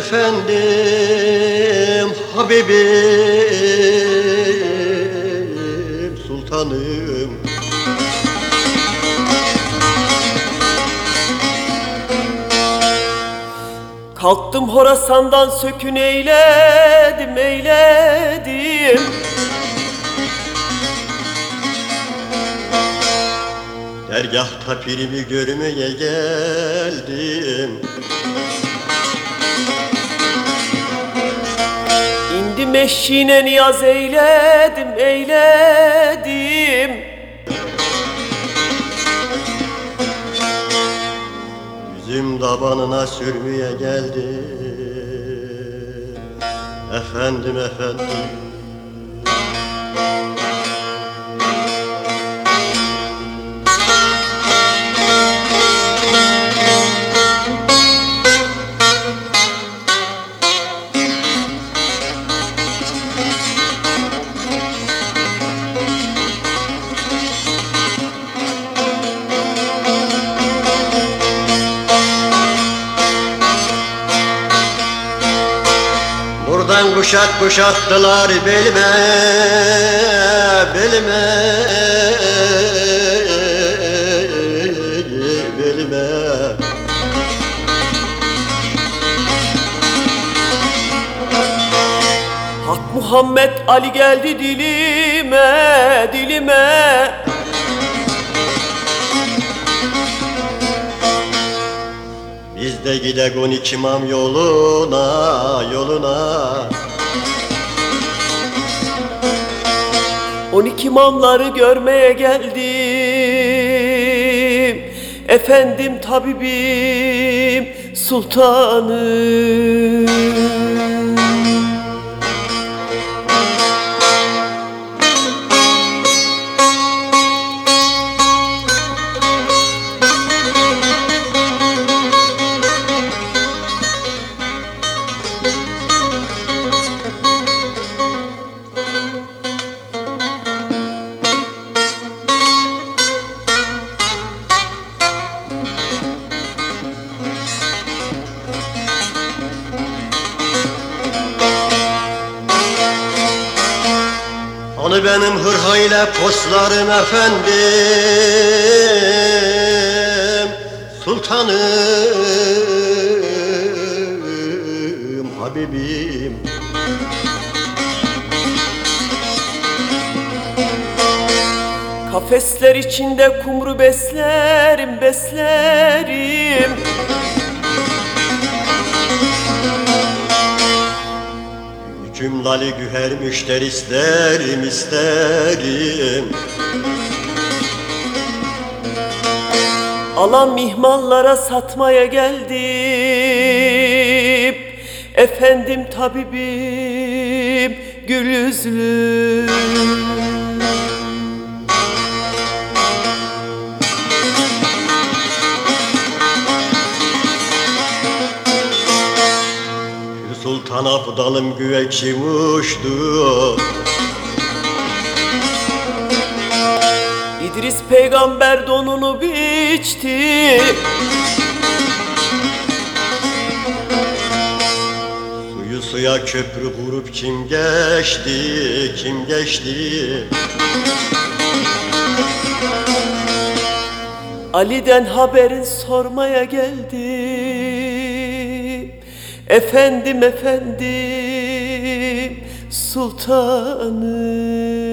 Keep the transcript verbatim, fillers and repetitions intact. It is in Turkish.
efendim, Habibim, sultanım. Kalktım Horasan'dan sökün eyledim, eyledim. Dergâhta pirimi görmeye geldim. İndim eşiğine niyaz eyledim, eyledim. Yüzüm tabanına sürmeye geldim. Efendim, efendim. Buradan kuşak kuşattılar belime, belime, belime. Hak Muhammed Ali geldi dilime, dilime. Biz de gidek on iki imam yoluna, yoluna. On iki imamları görmeye geldim. Efendim tabibim, sultanım. Onu benim hırhayla poslarım efendim, sultanım, Habibim. Kafesler içinde kumru beslerim, beslerim. Hüküm lali güher müşteri isterim, isterim. Alan mihmallara satmaya geldim. Efendim tabibim, gül yüzlüm. Sultan Abdalım güveçim uçtu. İdris peygamber donunu biçti. Suyu suya köprü kurup kim geçti, kim geçti? Ali'den haberin sormaya geldim. Efendim, efendim, sultanım.